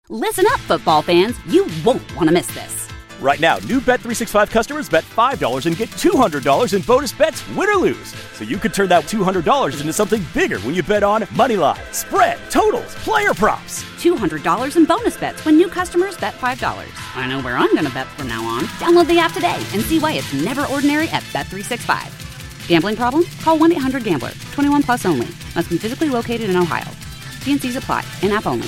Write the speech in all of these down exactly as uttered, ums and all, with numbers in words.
Listen up, football fans. You won't want to miss this. Right now, new Bet three sixty-five customers bet five dollars and get two hundred dollars in bonus bets, win or lose. So you could turn that two hundred dollars into something bigger when you bet on money line, spread, totals, player props. two hundred dollars in bonus bets when new customers bet five dollars. I know where I'm going to bet from now on. Download the app today and see why it's never ordinary at Bet three sixty-five. Gambling problem? Call one eight hundred gambler. twenty-one plus only. Must be physically located in Ohio. T and C's apply. In-app only.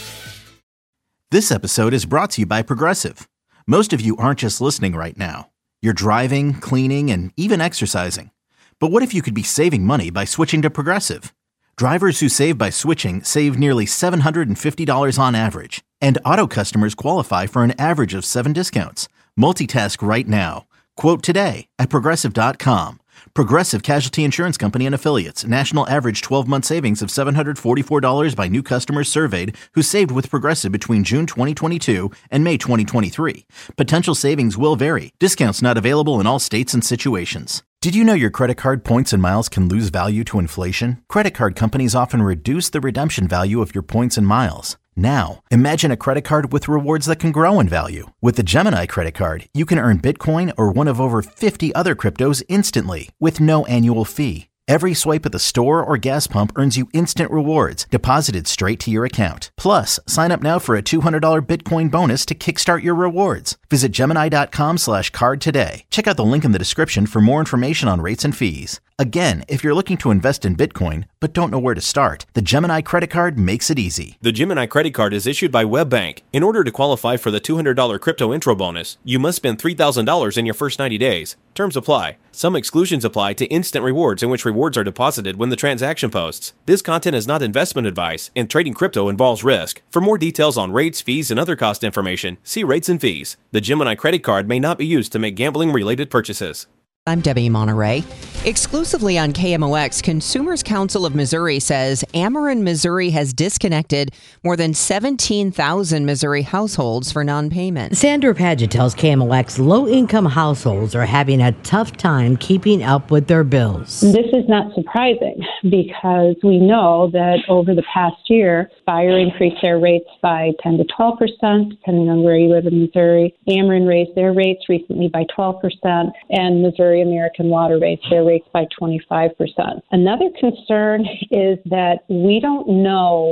This episode is brought to you by Progressive. Most of you aren't just listening right now. You're driving, cleaning, and even exercising. But what if you could be saving money by switching to Progressive? Drivers who save by switching save nearly seven hundred fifty dollars on average. And auto customers qualify for an average of seven discounts. Multitask right now. Quote today at Progressive dot com. Progressive Casualty Insurance Company and Affiliates. National average twelve-month savings of seven hundred forty-four dollars by new customers surveyed who saved with Progressive between June twenty twenty-two and May twenty twenty-three. Potential savings will vary. Discounts not available in all states and situations. Did you know your credit card points and miles can lose value to inflation? Credit card companies often reduce the redemption value of your points and miles. Now, imagine a credit card with rewards that can grow in value. With the Gemini credit card, you can earn Bitcoin or one of over fifty other cryptos instantly with no annual fee. Every swipe at the store or gas pump earns you instant rewards deposited straight to your account. Plus, sign up now for a two hundred dollars Bitcoin bonus to kickstart your rewards. Visit Gemini.com slash card today. Check out the link in the description for more information on rates and fees. Again, if you're looking to invest in Bitcoin but don't know where to start, the Gemini credit card makes it easy. The Gemini credit card is issued by WebBank. In order to qualify for the two hundred dollars crypto intro bonus, you must spend three thousand dollars in your first ninety days. Terms apply. Some exclusions apply to instant rewards, in which rewards are deposited when the transaction posts. This content is not investment advice, and trading crypto involves risk. For more details on rates, fees, and other cost information, see rates and fees. The Gemini credit card may not be used to make gambling-related purchases. I'm Debbie Monterey. Exclusively on K M O X, Consumers Council of Missouri says Ameren, Missouri has disconnected more than seventeen thousand Missouri households for non-payment. Sandra Padgett tells K M O X low-income households are having a tough time keeping up with their bills. This is not surprising because we know that over the past year, Spire increased their rates by ten to twelve percent, depending on where you live in Missouri. Ameren raised their rates recently by twelve percent, and Missouri American Water raised their rates by twenty-five percent. Another concern is that we don't know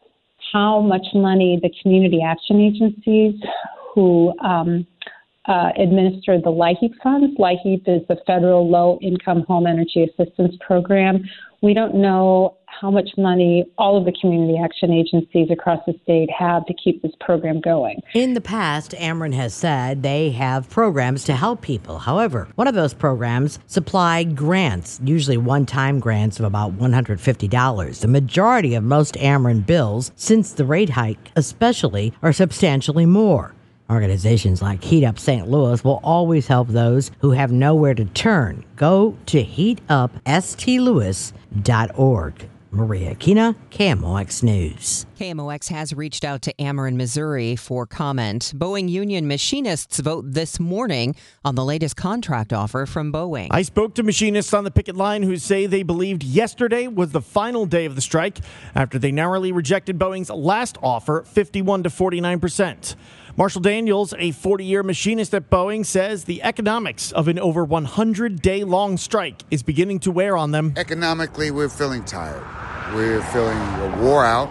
how much money the community action agencies who um, uh, administer the LIHEAP funds. LIHEAP is the Federal Low Income Home Energy Assistance Program. We don't know how much money all of the community action agencies across the state have to keep this program going. In the past, Ameren has said they have programs to help people. However, one of those programs supplied grants, usually one-time grants of about one hundred fifty dollars. The majority of most Ameren bills, since the rate hike especially, are substantially more. Organizations like Heat Up Saint Louis will always help those who have nowhere to turn. Go to heat up s t louis dot org. Maria Kina, K M O X News. K M O X has reached out to Ameren, Missouri for comment. Boeing union machinists vote this morning on the latest contract offer from Boeing. I spoke to machinists on the picket line who say they believed yesterday was the final day of the strike after they narrowly rejected Boeing's last offer, fifty-one to forty-nine percent. Marshall Daniels, a forty-year machinist at Boeing, says the economics of an over one hundred day long strike is beginning to wear on them. Economically, we're feeling tired. We're feeling wore out.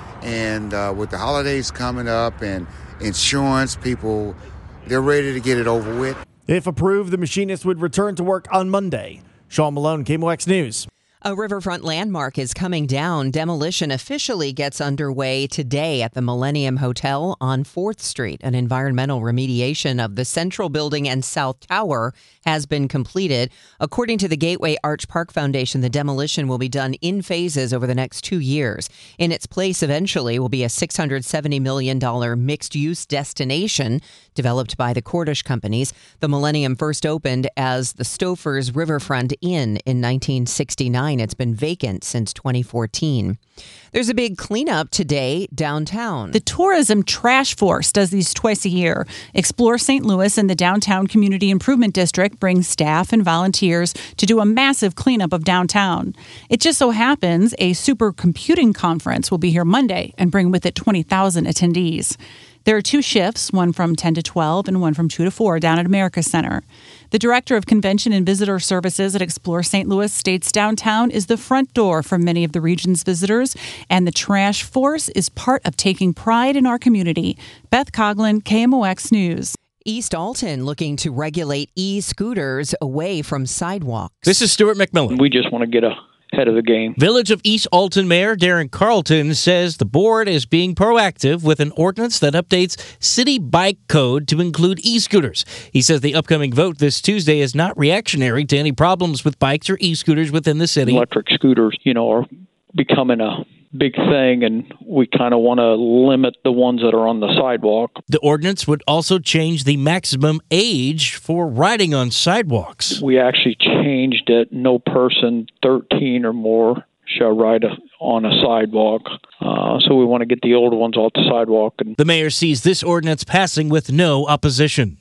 And uh, with the holidays coming up and insurance, people, they're ready to get it over with. If approved, the machinists would return to work on Monday. Sean Malone, K M O X News. A riverfront landmark is coming down. Demolition officially gets underway today at the Millennium Hotel on fourth street. An environmental remediation of the Central Building and South Tower has been completed. According to the Gateway Arch Park Foundation, the demolition will be done in phases over the next two years. In its place eventually will be a six hundred seventy million dollars mixed-use destination developed by the Cordish companies. The Millennium first opened as the Stofers Riverfront Inn in nineteen sixty-nine. nine. It's been vacant since twenty fourteen. There's a big cleanup today downtown. The Tourism Trash Force does these twice a year. Explore Saint Louis and the Downtown Community Improvement District brings staff and volunteers to do a massive cleanup of downtown. It just so happens a supercomputing conference will be here Monday and bring with it twenty thousand attendees. There are two shifts, one from ten to twelve and one from two to four down at America Center. The director of Convention and Visitor Services at Explore Saint Louis states downtown is the front door for many of the region's visitors, and the Trash Force is part of taking pride in our community. Beth Coughlin, K M O X News. East Alton looking to regulate e-scooters away from sidewalks. This is Stuart McMillan. We just want to get a head of the game. Village of East Alton Mayor Darren Carlton says the board is being proactive with an ordinance that updates city bike code to include e-scooters. He says the upcoming vote this Tuesday is not reactionary to any problems with bikes or e-scooters within the city. Electric scooters, you know, are becoming a big thing, and we kind of want to limit the ones that are on the sidewalk. The ordinance would also change the maximum age for riding on sidewalks. We actually changed it. No person thirteen or more shall ride a, on a sidewalk. Uh, so we want to get the older ones off the sidewalk. And the mayor sees this ordinance passing with no opposition.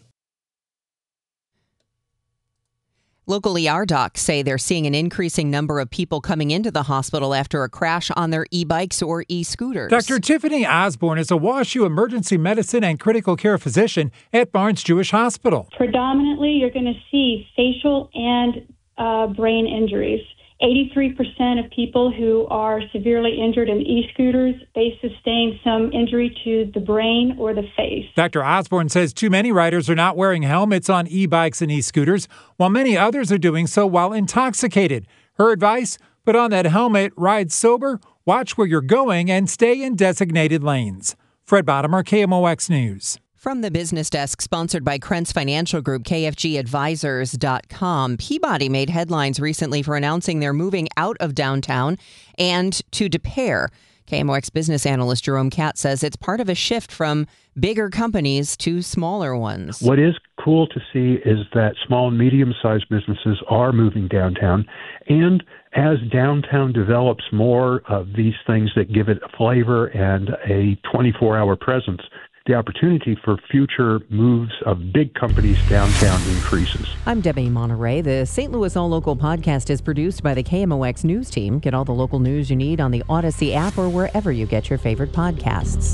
Local E R docs say they're seeing an increasing number of people coming into the hospital after a crash on their e-bikes or e-scooters. Doctor Tiffany Osborne is a WashU emergency medicine and critical care physician at Barnes Jewish Hospital. Predominantly, you're going to see facial and uh, brain injuries. eighty-three percent of people who are severely injured in e-scooters, they sustain some injury to the brain or the face. Doctor Osborne says too many riders are not wearing helmets on e-bikes and e-scooters, while many others are doing so while intoxicated. Her advice? Put on that helmet, ride sober, watch where you're going, and stay in designated lanes. Fred Bottomer, K M O X News. From the business desk, sponsored by Krentz Financial Group, K F G advisors dot com. Peabody made headlines recently for announcing they're moving out of downtown and to Des Peres. K M O X business analyst Jerome Katz says it's part of a shift from bigger companies to smaller ones. What is cool to see is that small and medium-sized businesses are moving downtown. And as downtown develops more of these things that give it a flavor and a twenty-four hour presence, the opportunity for future moves of big companies downtown increases. I'm Debbie Monterey. The Saint Louis All Local podcast is produced by the K M O X News team. Get all the local news you need on the Odyssey app or wherever you get your favorite podcasts.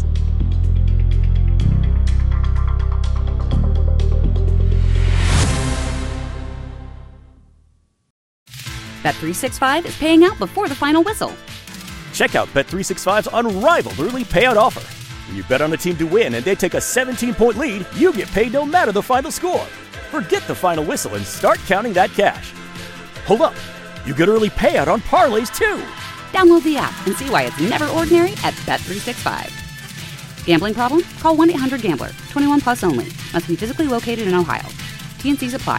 Bet three sixty-five is paying out before the final whistle. Check out Bet three sixty-five's unrivaled early payout offer. When you bet on a team to win and they take a seventeen-point lead, you get paid no matter the final score. Forget the final whistle and start counting that cash. Hold up. You get early payout on parlays, too. Download the app and see why it's never ordinary at Bet three sixty-five. Gambling problem? Call one eight hundred gambler. twenty-one plus only. Must be physically located in Ohio. T and Cs apply.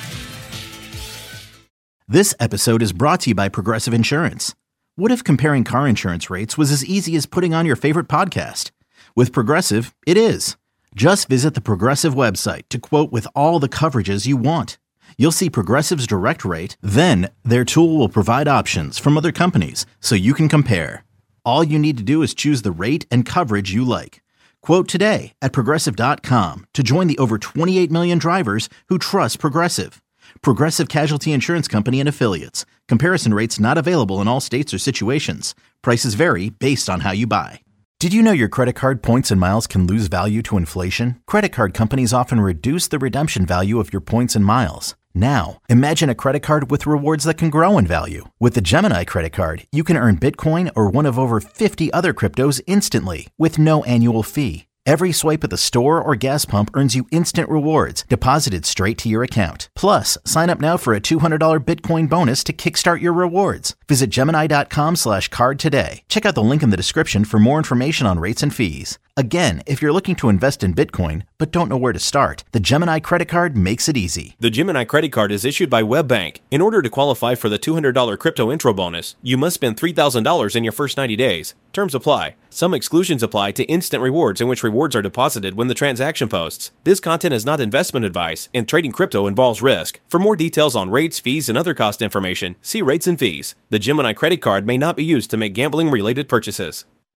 This episode is brought to you by Progressive Insurance. What if comparing car insurance rates was as easy as putting on your favorite podcast? With Progressive, it is. Just visit the Progressive website to quote with all the coverages you want. You'll see Progressive's direct rate, then their tool will provide options from other companies so you can compare. All you need to do is choose the rate and coverage you like. Quote today at Progressive dot com to join the over twenty-eight million drivers who trust Progressive. Progressive Casualty Insurance Company and Affiliates. Comparison rates not available in all states or situations. Prices vary based on how you buy. Did you know your credit card points and miles can lose value to inflation? Credit card companies often reduce the redemption value of your points and miles. Now, imagine a credit card with rewards that can grow in value. With the Gemini credit card, you can earn Bitcoin or one of over fifty other cryptos instantly with no annual fee. Every swipe at the store or gas pump earns you instant rewards deposited straight to your account. Plus, sign up now for a two hundred dollars Bitcoin bonus to kickstart your rewards. Visit Gemini.com slash card today. Check out the link in the description for more information on rates and fees. Again, if you're looking to invest in Bitcoin, but don't know where to start? The Gemini credit card makes it easy. The Gemini credit card is issued by WebBank. In order to qualify for the two hundred dollars crypto intro bonus, you must spend three thousand dollars in your first ninety days. Terms apply. Some exclusions apply to instant rewards, in which rewards are deposited when the transaction posts. This content is not investment advice, and trading crypto involves risk. For more details on rates, fees, and other cost information, see rates and fees. The Gemini credit card may not be used to make gambling-related purchases.